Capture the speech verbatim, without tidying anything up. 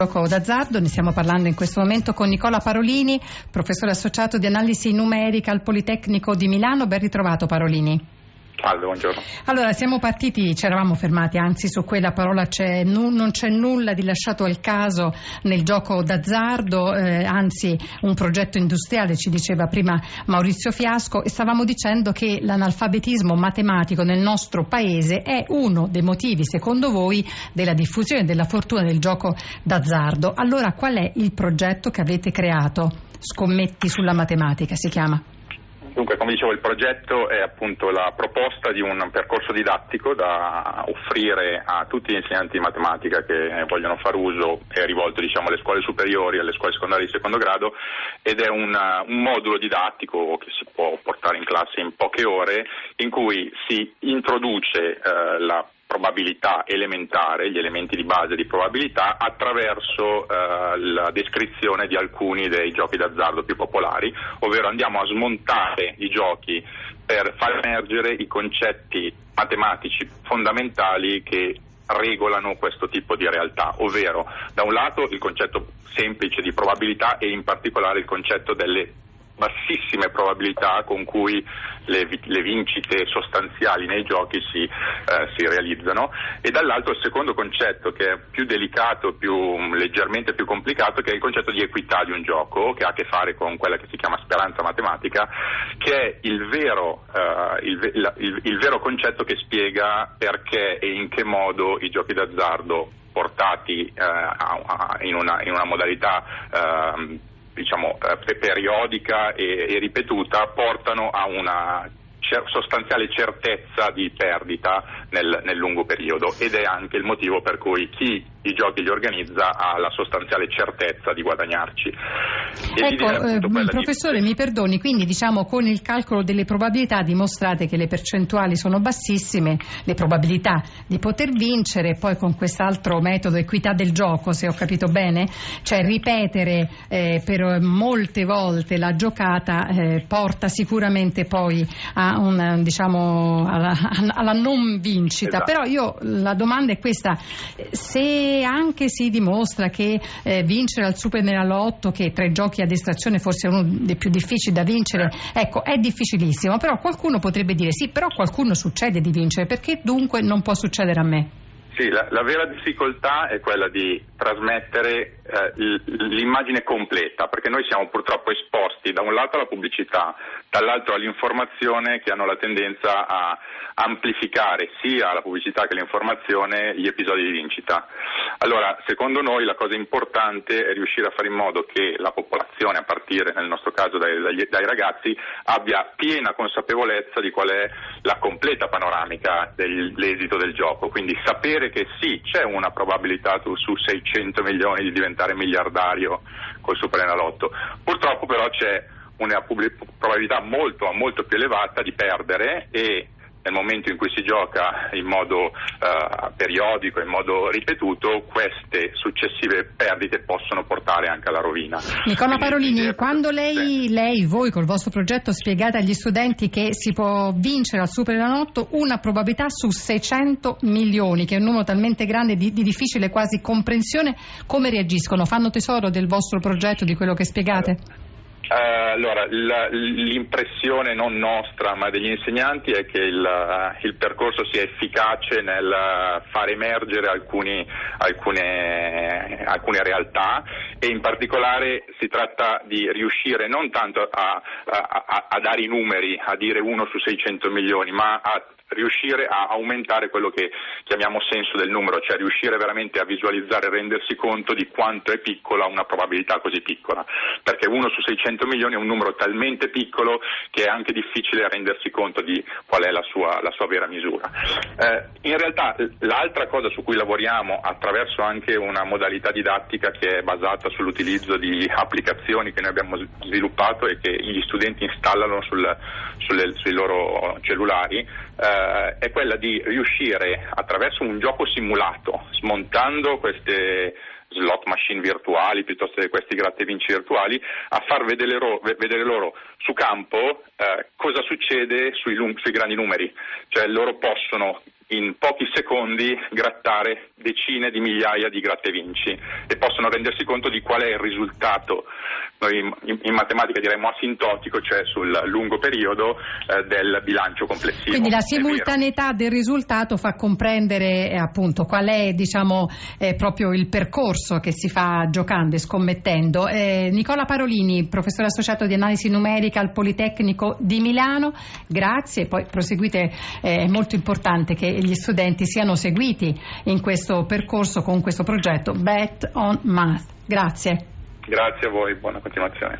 Gioco d'azzardo, ne stiamo parlando in questo momento con Nicola Parolini, professore associato di analisi numerica al Politecnico di Milano. Ben ritrovato, Parolini. Salve, buongiorno. Allora, siamo partiti, ci eravamo fermati, anzi su quella parola c'è, nu, non c'è nulla di lasciato al caso nel gioco d'azzardo, eh, anzi un progetto industriale, ci diceva prima Maurizio Fiasco, e stavamo dicendo che l'analfabetismo matematico nel nostro paese è uno dei motivi, secondo voi, della diffusione della fortuna del gioco d'azzardo. Allora, qual è il progetto che avete creato? Scommetti sulla matematica si chiama. Dunque, come dicevo, il progetto è appunto la proposta di un percorso didattico da offrire a tutti gli insegnanti di matematica che vogliono far uso, è rivolto diciamo alle scuole superiori, alle scuole secondarie di secondo grado, ed è una, un modulo didattico che si può portare in classe in poche ore, in cui si introduce eh, la probabilità elementare, gli elementi di base di probabilità, attraverso eh, la descrizione di alcuni dei giochi d'azzardo più popolari, ovvero andiamo a smontare i giochi per far emergere i concetti matematici fondamentali che regolano questo tipo di realtà, ovvero da un lato il concetto semplice di probabilità e in particolare il concetto delle bassissime probabilità con cui le, le vincite sostanziali nei giochi si, eh, si realizzano, e dall'altro il secondo concetto, che è più delicato, più leggermente più complicato, che è il concetto di equità di un gioco, che ha a che fare con quella che si chiama speranza matematica, che è il vero, eh, il, la, il, il vero concetto che spiega perché e in che modo i giochi d'azzardo portati eh, a, a, in, una, in una modalità eh, diciamo eh, periodica e, e ripetuta portano a una cer- sostanziale certezza di perdita nel, nel lungo periodo, ed è anche il motivo per cui chi i giochi li organizza ha la sostanziale certezza di guadagnarci. E ecco, eh, professore di... mi perdoni, quindi diciamo con il calcolo delle probabilità dimostrate che le percentuali sono bassissime, le probabilità di poter vincere, poi con quest'altro metodo, equità del gioco, se ho capito bene, cioè ripetere eh, per molte volte la giocata eh, porta sicuramente poi a una, diciamo alla, alla non vincita. Esatto. Però io la domanda è questa: se anche si dimostra che eh, vincere al Superenalotto, che tra i giochi ad estrazione forse è uno dei più difficili da vincere, ecco, è difficilissimo, però qualcuno potrebbe dire sì, però qualcuno succede di vincere, perché dunque non può succedere a me? Sì, la, la vera difficoltà è quella di trasmettere eh, l'immagine completa, perché noi siamo purtroppo esposti da un lato alla pubblicità, dall'altro all'informazione, che hanno la tendenza a amplificare sia la pubblicità che l'informazione gli episodi di vincita. Allora, secondo noi la cosa importante è riuscire a fare in modo che la popolazione, a partire nel nostro caso dai, dai, dai ragazzi, abbia piena consapevolezza di qual è la completa panoramica dell'esito del gioco, quindi sapere che sì, c'è una probabilità tu, su seicento milioni di diventare miliardario col Superenalotto. Purtroppo però c'è una probabilità molto, molto più elevata di perdere, e nel momento in cui si gioca in modo uh, periodico, in modo ripetuto, queste successive perdite possono portare anche alla rovina. Nicola Parolini, quando lei, lei, voi col vostro progetto spiegate agli studenti che si può vincere al Superenalotto una probabilità su seicento milioni, che è un numero talmente grande di, di difficile quasi comprensione, come reagiscono? Fanno tesoro del vostro progetto, di quello che spiegate? Uh, allora, la, l'impressione non nostra ma degli insegnanti è che il, uh, il percorso sia efficace nel uh, far emergere alcuni, alcune, alcune realtà, e in particolare si tratta di riuscire non tanto a, a, a, a dare i numeri, a dire uno su seicento milioni, ma a riuscire a aumentare quello che chiamiamo senso del numero, cioè riuscire veramente a visualizzare e rendersi conto di quanto è piccola una probabilità così piccola, perché uno su seicento milioni è un numero talmente piccolo che è anche difficile rendersi conto di qual è la sua, la sua vera misura. Eh, in realtà l'altra cosa su cui lavoriamo, attraverso anche una modalità didattica che è basata sull'utilizzo di applicazioni che noi abbiamo sviluppato e che gli studenti installano sul, sulle, sui loro cellulari, eh, è quella di riuscire, attraverso un gioco simulato, smontando queste slot machine virtuali piuttosto che questi gratta e vinci virtuali, a far vedere loro, vedere loro su campo eh, cosa succede sui, sui grandi numeri, cioè loro possono in pochi secondi grattare decine di migliaia di gratta e vinci e possono rendersi conto di qual è il risultato, noi in, in matematica diremmo asintotico, cioè sul lungo periodo eh, del bilancio complessivo. Quindi la simultaneità del risultato fa comprendere eh, appunto qual è, diciamo, eh, proprio il percorso che si fa giocando e scommettendo. Eh, Nicola Parolini, professore associato di analisi numerica al Politecnico di Milano, grazie, poi proseguite, eh, è molto importante che gli studenti siano seguiti in questo percorso con questo progetto Bet on Math. Grazie. Grazie a voi, buona continuazione.